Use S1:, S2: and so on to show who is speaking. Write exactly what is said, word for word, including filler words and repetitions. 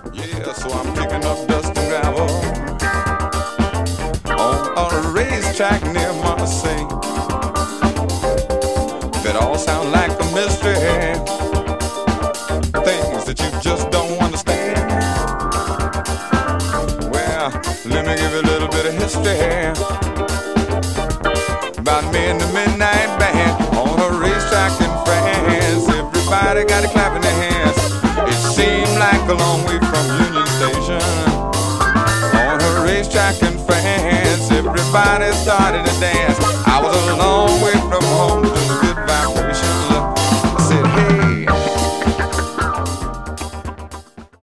S1: Yeah, so I'm picking up dust and gravel on a racetrack near Marseille. That all sound like a mystery, things that you just don't understand. Well, let me give you a little bit of history about me and the Midnight Band on a racetrack in France. Everybody got a clap in their hands. It seemed like a long way from Union Station. On a racetrack in France, everybody started to dance. I was a long way